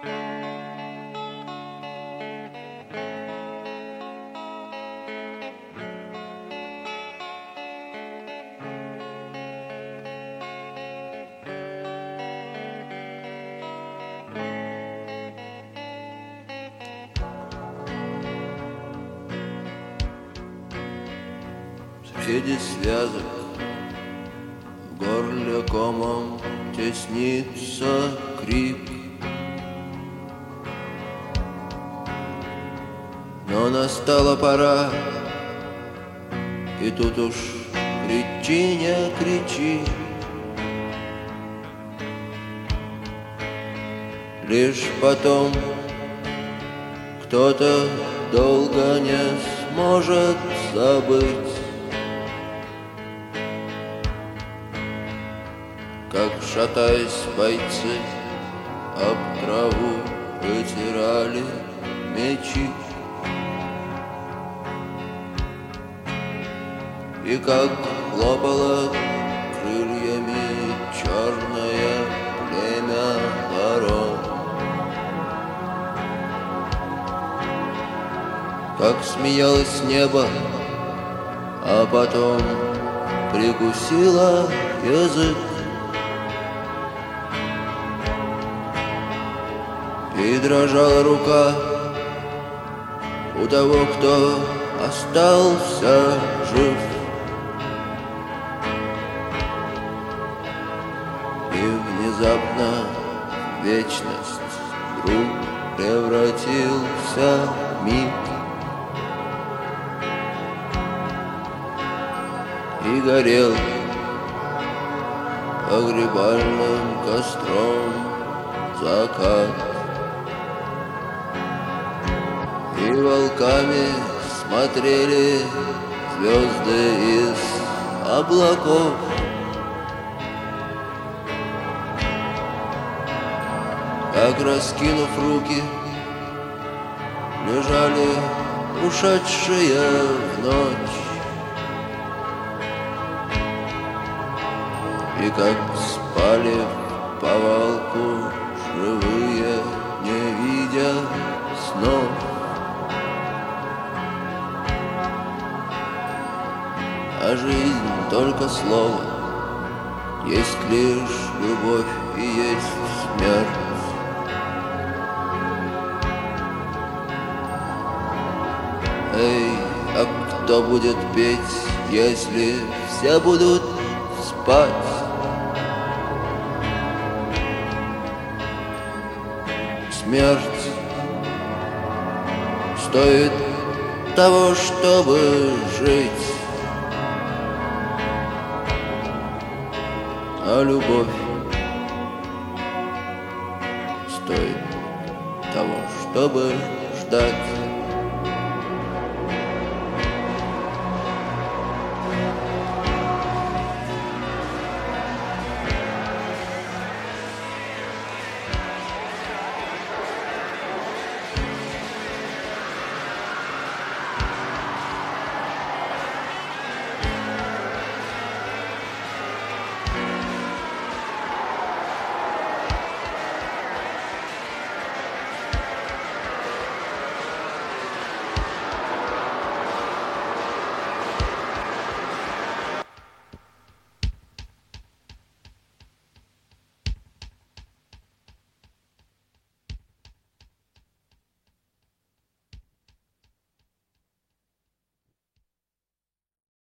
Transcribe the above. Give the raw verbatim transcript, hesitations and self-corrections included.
Среди связок в горле комом теснится крик, но настала пора, и тут уж кричи, не кричи. Лишь потом кто-то долго не сможет забыть, как, шатаясь, бойцы об траву вытирали мечи, и как хлопало крыльями черное племя ворон, как смеялось небо, а потом прикусило язык. И дрожала рука у того, кто остался жив. И внезапно вечность вдруг превратился в миг, и горел погребальным костром закат. И волками смотрели звезды из облаков, как, раскинув руки, лежали ушедшие в ночь, и как спали в повалку живые, не видя снов. А жизнь только слово, есть лишь любовь и есть смерть. Эй, а кто будет петь, если все будут спать? Смерть стоит того, чтобы жить, а любовь стоит того, чтобы ждать.